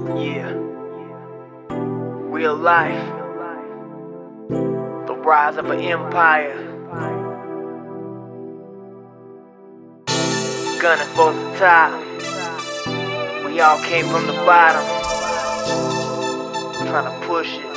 Yeah. Real life. The rise of an empire. Gunning for the top. We all came from the bottom. Trying to push it.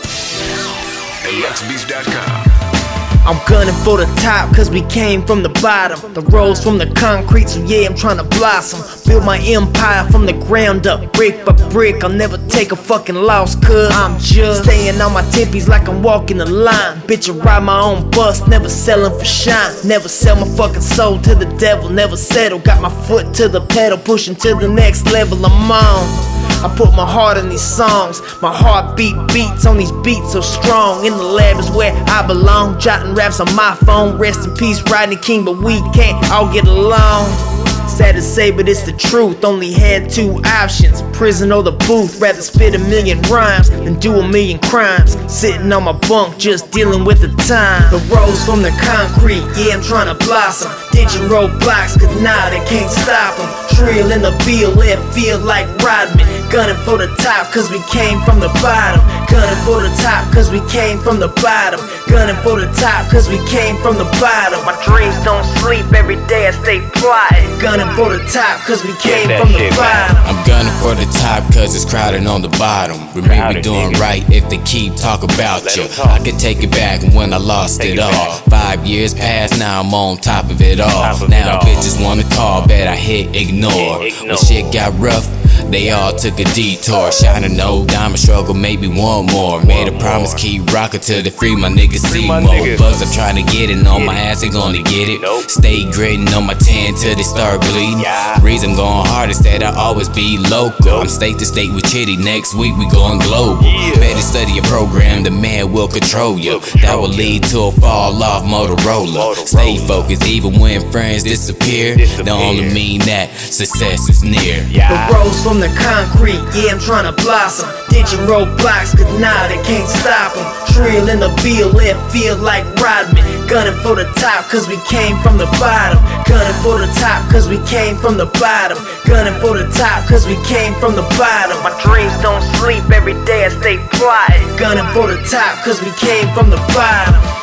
LuxBeats.com. I'm gunning for the top, cause we came from the bottom. The rose from the concrete, so yeah, I'm trying to blossom. Build my empire from the ground up, brick by brick. I'll never take a fucking loss, cause I'm just staying on my tippies like I'm walking the line. Bitch, I ride my own bus, never selling for shine. Never sell my fucking soul to the devil, never settle. Got my foot to the pedal, pushing to the next level I'm on. I put my heart in these songs. My heartbeat beats on these beats so strong. In the lab is where I belong. Jotting raps on my phone. Rest in peace, Rodney King, but we can't all get along. Sad to say, but it's the truth. Only had two options, prison or the booth. Rather spit a million rhymes than do a million crimes. Sitting on my bunk, just dealing with the time. The rose from the concrete, yeah, I'm trying to blossom. Ditching roadblocks, cause now they can't stop them. Trill in the field, it feel like Rodman. Gunning for the top, cause we came from the bottom. Gunning for the top, cause we came from the bottom. Gunning for the top, cause we came from the bottom. My dreams don't sleep, every day I stay plotting. Gunning for the top, cause we came from the bottom. I'm gunning for the top, cause it's crowded on the bottom. Remember doing right if they keep talking about you. I can take it back when I lost it all. 5 years past, now I'm on top of it all. Now bitches wanna call, bet I hit ignore. When shit got rough, they all took a detour. Shining no diamond struggle, maybe one more. Made a promise, keep rockin' till they free my niggas Seymour. Buzz, I'm trying to get it on my ass, they gonna get it. Stay gritting on my 10 till they start bleeding. Reason I'm going hard is that I always be local. I'm state to state with Chitty, next week we going global. Better study a program, the man will control you. That will lead to a fall off Motorola. Stay focused even when friends disappear. Don't only mean that success is near. The rose from the concrete, yeah, I'm trying to blossom. Ditching roadblocks, cause now they can't stop them. Trill in the field, it feel like Rodman. Gunning for the top, cause we came from the bottom. Gunning for the top, cause we came from the bottom. Gunning for the top, cause we came from the bottom. My dreams don't sleep, every day I stay plotting. Gunning for the top, cause we came from the bottom.